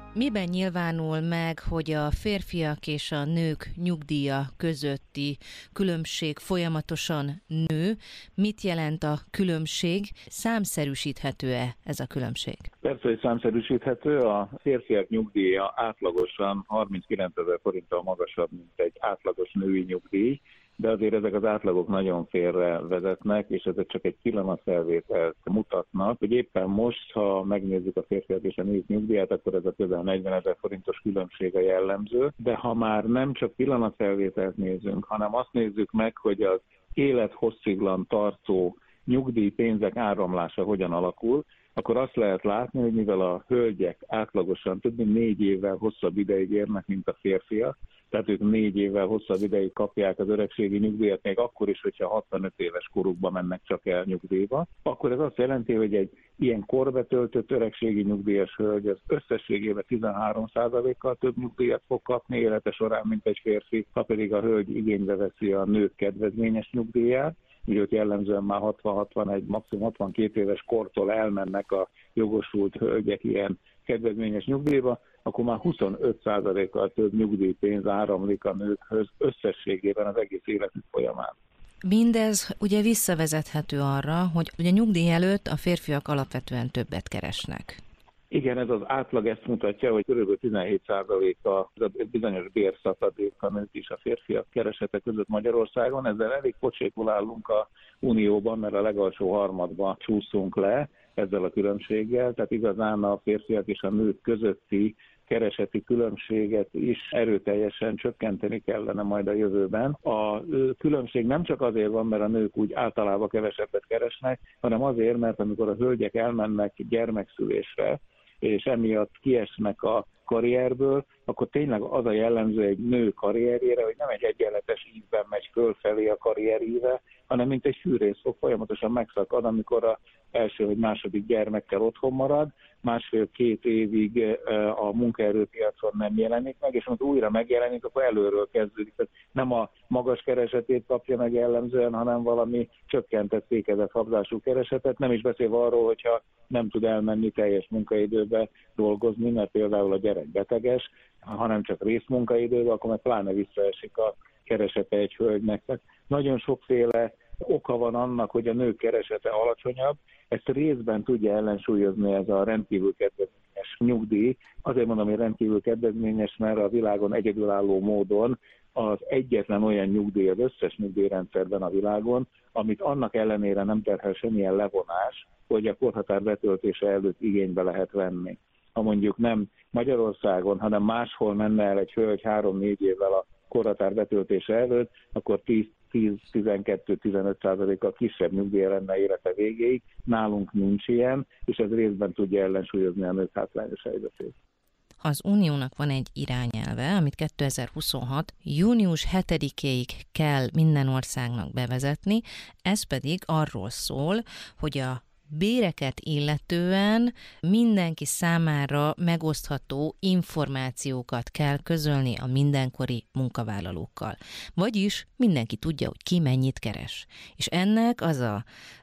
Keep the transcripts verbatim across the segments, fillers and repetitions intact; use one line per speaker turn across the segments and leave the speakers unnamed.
Miben nyilvánul meg, hogy a férfiak és a nők nyugdíja közötti különbség folyamatosan nő? Mit jelent a különbség? Számszerűsíthető-e ez a különbség?
Persze, hogy számszerűsíthető. A férfiak nyugdíja átlagosan harminckilencezer forinttal magasabb, mint egy átlagos női nyugdíj, de azért ezek az átlagok nagyon félre vezetnek, és ezek csak egy pillanatfelvételt mutatnak, hogy éppen most, ha megnézzük a férfiak és a nők nyugdíját, akkor ez a közel negyvenezer forintos különbség a jellemző, de ha már nem csak pillanatfelvételt nézünk, hanem azt nézzük meg, hogy az élethossziglan tartó nyugdíjpénzek áramlása hogyan alakul, akkor azt lehet látni, hogy mivel a hölgyek átlagosan több mint négy évvel hosszabb ideig érnek, mint a férfiak, tehát ők négy évvel hosszabb ideig kapják az öregségi nyugdíjat, még akkor is, hogyha hatvanöt éves korukban mennek csak el nyugdíjba, akkor ez azt jelenti, hogy egy ilyen korbetöltött öregségi nyugdíjas hölgy az összességében tizenhárom százalékkal több nyugdíjat fog kapni élete során, mint egy férfi, ha pedig a hölgy igénybe veszi a nők kedvezményes nyugdíját. Ugye ott jellemzően már hatvan-hatvanegy, maximum hatvankét éves kortól elmennek a jogosult hölgyek ilyen kedvezményes nyugdíjba, akkor már huszonöt százalékkal több nyugdíjpénz áramlik a nőkhöz összességében az egész életük folyamán.
Mindez ugye visszavezethető arra, hogy ugye nyugdíj előtt a férfiak alapvetően többet keresnek.
Igen, ez az átlag ezt mutatja, hogy kb. tizenhét százaléka a bizonyos bérszakadék a nők és a férfiak keresete között Magyarországon. Ezzel elég pocsékul állunk a Unióban, mert a legalsó harmadba csúszunk le ezzel a különbséggel. Tehát igazán a férfiak és a nők közötti kereseti különbséget is erőteljesen csökkenteni kellene majd a jövőben. A különbség nem csak azért van, mert a nők úgy általában kevesebbet keresnek, hanem azért, mert amikor a hölgyek elmennek gyermekszülésre, és emiatt kiesnek a karrierből, akkor tényleg az a jellemző egy nő karrierjére, hogy nem egy egyenletes ívben megy fölfelé a karrieríve, hanem mint egy fűrészfog folyamatosan megszakad, amikor az első vagy második gyermekkel otthon marad, másfél-két évig a munkaerőpiacon nem jelenik meg, és amikor újra megjelenik, akkor előről kezdődik. Tehát nem a magas keresetét kapja meg jellemzően, hanem valami csökkentett fékezett habzású keresetet, nem is beszélve arról, hogyha nem tud elmenni teljes munkaidőbe dolgozni, mert például a gyerek beteges, hanem csak részmunkaidőbe, akkor meg pláne visszaesik a keresete egy hölgynek. Tehát nagyon sokféle oka van annak, hogy a nők keresete alacsonyabb. Ezt részben tudja ellensúlyozni ez a rendkívül kedvezményes nyugdíj. Azért mondom, hogy rendkívül kedvezményes, mert a világon egyedülálló módon az egyetlen olyan nyugdíj az összes nyugdíjrendszerben a világon, amit annak ellenére nem terhel semmilyen levonás, hogy a korhatár betöltése előtt igénybe lehet venni. Ha mondjuk nem Magyarországon, hanem máshol menne el egy hölgy három-négy évvel a korhatár betöltése előtt, akkor tíz-tizenkettő-tizenöt százalékkal kisebb nyugdíja lenne élete végéig. Nálunk nincs ilyen, és ez részben tudja ellensúlyozni a nők hátrányos helyzetét.
Az Uniónak van egy irányelve, amit kétezer-huszonhat. június hetedikéig kell minden országnak bevezetni, ez pedig arról szól, hogy a béreket illetően mindenki számára megosztható információkat kell közölni a mindenkori munkavállalókkal. Vagyis mindenki tudja, hogy ki mennyit keres. És ennek az a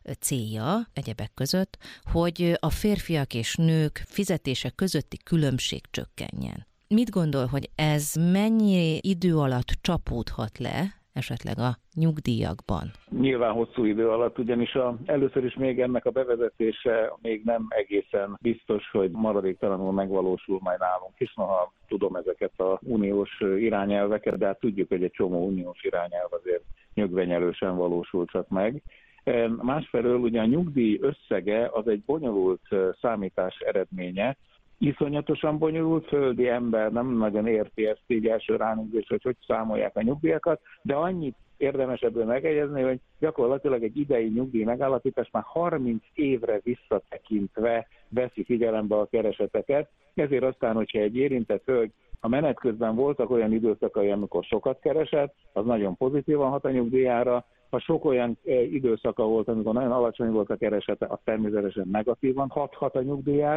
célja egyebek között, hogy a férfiak és nők fizetése közötti különbség csökkenjen. Mit gondol, hogy ez mennyi idő alatt csapódhat le esetleg a nyugdíjakban?
Nyilván hosszú idő alatt, ugyanis a, először is még ennek a bevezetése még nem egészen biztos, hogy maradéktalanul megvalósul majd nálunk is, noha tudom ezeket az uniós irányelveket, de hát tudjuk, hogy egy csomó uniós irányelv azért nyögvenyelősen valósul csak meg. Másfelől ugye a nyugdíj összege az egy bonyolult számítás eredménye, iszonyatosan bonyolult, földi ember nem nagyon érti ezt így első ránézés, hogy hogy számolják a nyugdíjakat, de annyit érdemes ebből megegyezni, hogy gyakorlatilag egy idei nyugdíj megállapítás már harminc évre visszatekintve veszi figyelembe a kereseteket, ezért aztán, hogyha egy érintett hölgy a menet közben voltak olyan időszakai, amikor sokat keresett, az nagyon pozitívan hat a nyugdíjára, ha sok olyan időszaka volt, amikor nagyon alacsony volt a keresete, az természetesen negatívan hathat a nyugdíjára,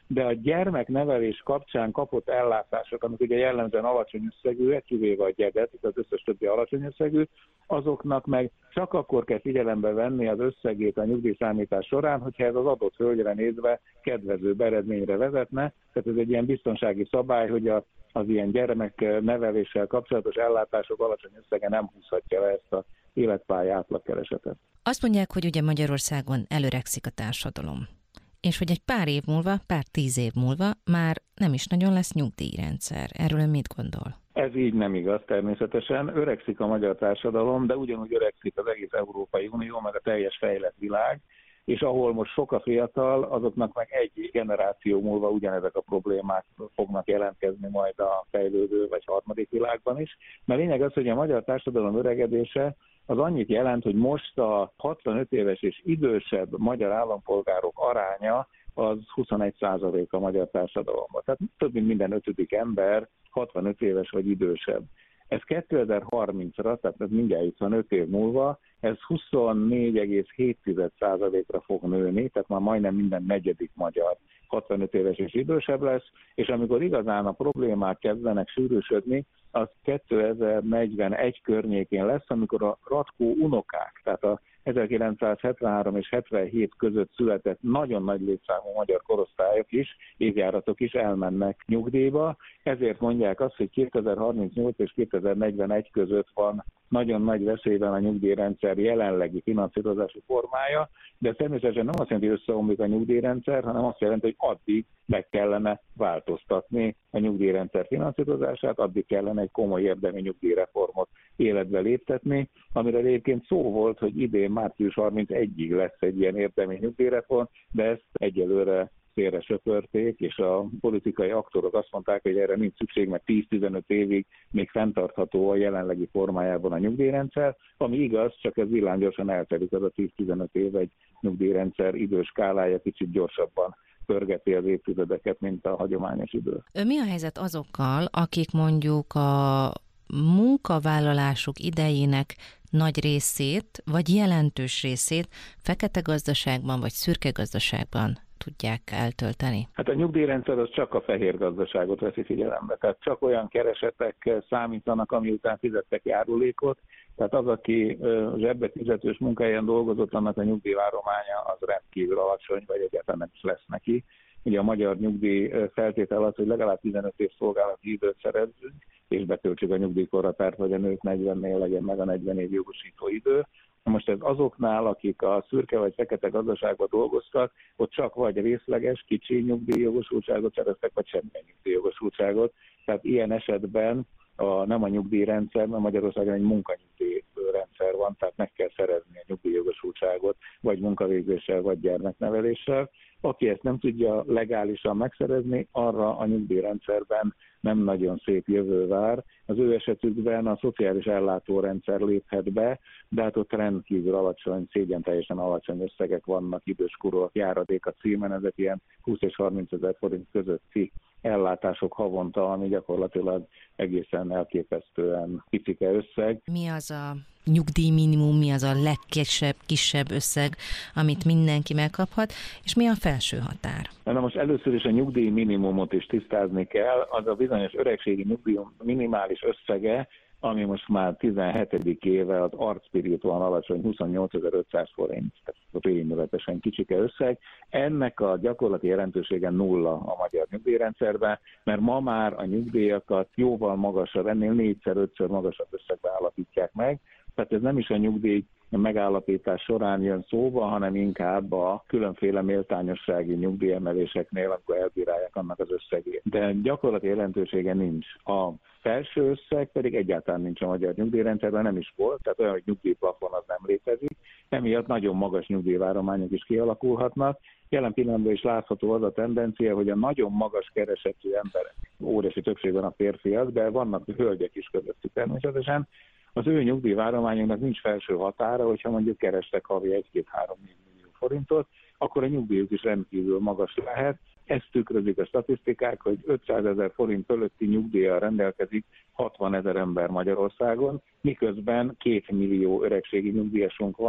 de a gyermeknevelés kapcsán kapott ellátások, amik ugye jellemzően alacsony összegűek, kivéve a gyereket, az összes többi alacsony összegű, azoknak meg csak akkor kell figyelembe venni az összegét a nyugdíjszámítás során, hogyha ez az adott hölgyre nézve kedvező eredményre vezetne. Tehát ez egy ilyen biztonsági szabály, hogy a, az ilyen gyermekneveléssel kapcsolatos ellátások alacsony összege nem húzhatja le ezt az életpálya átlagkeresetet.
Azt mondják, hogy ugye Magyarországon előregszik a társadalom, és hogy egy pár év múlva, pár tíz év múlva már nem is nagyon lesz nyugdíjrendszer. Erről ön mit gondol?
Ez így nem igaz természetesen. Öregszik a magyar társadalom, de ugyanúgy öregszik az egész Európai Unió, meg a teljes fejlett világ, és ahol most sok a fiatal, azoknak meg egy generáció múlva ugyanezek a problémák fognak jelentkezni majd a fejlődő vagy harmadik világban is. Mert lényeg az, hogy a magyar társadalom öregedése az annyit jelent, hogy most a hatvanöt éves és idősebb magyar állampolgárok aránya az huszonegy százalék a magyar társadalomban. Tehát több mint minden ötödik ember hatvanöt éves vagy idősebb. Ez kétezer-harmincra, tehát ez mindjárt itt van öt év múlva, ez huszonnégy egész hét százalékra fog nőni, tehát már majdnem minden negyedik magyar hatvanöt éves és idősebb lesz, és amikor igazán a problémák kezdenek sűrűsödni, az kétezer-negyvenegy környékén lesz, amikor a ratkó unokák, tehát a ezerkilencszázhetvenhárom és hetvenhét között született nagyon nagy létszámú magyar korosztályok is, évjáratok is elmennek nyugdíjba. Ezért mondják azt, hogy kétezer-harmincnyolc és kétezer-negyvenegy között van nagyon nagy veszélyben a nyugdíjrendszer jelenlegi finanszírozási formája, de ez természetesen nem azt jelenti, hogy összeomlik a nyugdíjrendszer, hanem azt jelenti, hogy addig meg kellene változtatni a nyugdíjrendszer finanszírozását, addig kellene egy komoly érdemi nyugdíjreformot életbe léptetni, amire egyébként szó volt, hogy idén március harmincegyedikéig lesz egy ilyen érdemi nyugdíjreform, de ezt egyelőre félre söpörték, és a politikai aktorok azt mondták, hogy erre nincs szükség, mert tíz-tizenöt évig még fenntartható a jelenlegi formájában a nyugdíjrendszer, ami igaz, csak ez villámgyorsan eltelik az a tíz-tizenöt év, egy nyugdíjrendszer időskálája kicsit gyorsabban pörgeti az évtizedeket, mint a hagyományos idő.
Mi a helyzet azokkal, akik mondjuk a munkavállalásuk idejének nagy részét, vagy jelentős részét fekete gazdaságban, vagy szürke gazdaságban tudják eltölteni?
Hát a nyugdíjrendszer az csak a fehér gazdaságot veszi figyelembe, tehát csak olyan keresetek számítanak, ami után fizettek járulékot, tehát az, aki zsebbe fizetős munkahelyen dolgozott, annak a nyugdíjvárománya az rendkívül alacsony, vagy egyáltalán nem is lesz neki. Ugye a magyar nyugdíj feltétel az, hogy legalább tizenöt év szolgálati időt szerezzünk, és betöltsük a nyugdíjkorhatárt, vagy a nők negyvennél legyen meg a negyven év jogosító idő. Most ez azoknál, akik a szürke vagy fekete gazdaságban dolgoztak, ott csak vagy részleges, kicsi nyugdíjjogosultságot szereztek, vagy semmilyen nyugdíjjogosultságot. Tehát ilyen esetben a, nem a nyugdíjrendszer, mert Magyarországon egy munkanyugdíjrendszer van, tehát meg kell szerezni a nyugdíjjogosultságot, vagy munkavégzéssel, vagy gyermekneveléssel. Aki ezt nem tudja legálisan megszerezni, arra a nyugdíjrendszerben nem nagyon szép jövő vár. Az ő esetükben a szociális ellátórendszer léphet be, de hát ott rendkívül alacsony, szégyen teljesen alacsony összegek vannak időskorúak járadék a címen, ezek ilyen húsz és harminc ezer forint közötti ellátások havonta, ami gyakorlatilag egészen elképesztően picike összeg.
Mi az a nyugdíjminimum, mi az a legkisebb kisebb összeg, amit mindenki megkaphat, és mi a felső határ?
Na most először is a nyugdíjminimumot is tisztázni kell, az a bizonyos öregségi nyugdíj minimális összege, ami most már tizenhetedik éve az arcspiriton alacsony huszonnyolcezer-ötszáz forint, tehát rémületesen kicsike összeg. Ennek a gyakorlati jelentősége nulla a magyar nyugdíjrendszerben, mert ma már a nyugdíjakat jóval magasabb, ennél négyszer-ötször magasabb összegbe állapítják meg, tehát ez nem is a nyugdíj megállapítás során jön szóba, hanem inkább a különféle méltányossági nyugdíjemeléseknél, amikor elbírálják annak az összegét. De gyakorlati jelentősége nincs. A felső összeg pedig egyáltalán nincs a magyar nyugdíjrendszerben, nem is volt, tehát olyan, hogy nyugdíjplafon az nem létezik. Emiatt nagyon magas nyugdíjvárományok is kialakulhatnak. Jelen pillanatban is látható az a tendencia, hogy a nagyon magas keresetű emberek, óriási többségben a férfiak, de vannak hölgyek is közöttük természetesen, az ő nyugdíjvárományoknak nincs felső határa, hogyha mondjuk kerestek havi egy-két-három-négy millió forintot, akkor a nyugdíjuk is rendkívül magas lehet. Ezt tükrözik a statisztikák, hogy ötszázezer forint fölötti nyugdíjjal rendelkezik hatvanezer ember Magyarországon, miközben két millió öregségi nyugdíjasunk van,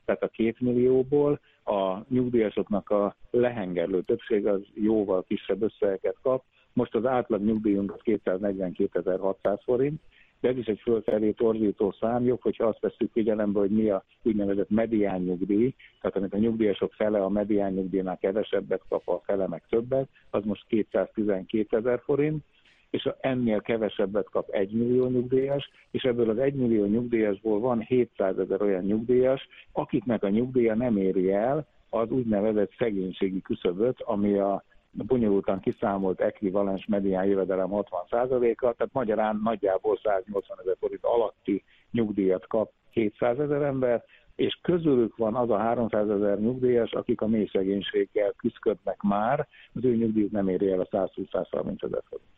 Tehát a két millióból a nyugdíjasoknak a lehengerlő többség az jóval kisebb összegeket kap. Most az átlag nyugdíjunk az kétszáznegyvenkétezer-hatszáz forint, de ez is egy fölfelé torzító számjuk, hogyha azt vesszük figyelembe, hogy mi a úgynevezett medián nyugdíj, tehát amit a nyugdíjasok fele a medián nyugdíjnál kevesebbet kap, a fele meg többet, az most kétszáztizenkétezer forint, és ennél kevesebbet kap egy millió nyugdíjas, és ebből az egy millió nyugdíjasból van hétszázezer olyan nyugdíjas, akiknek a nyugdíja nem éri el az úgynevezett szegénységi küszöböt, ami a bonyolultan kiszámolt ekvivalens medián jövedelem hatvan százaléka, tehát magyarán nagyjából száznyolcvanezer forint alatti nyugdíjat kap hétszázezer ember, és közülük van az a háromszázezer nyugdíjas, akik a mély szegénységgel küszködnek már, az ő nyugdíjuk nem éri el a százhúsz-százharmincezer forint.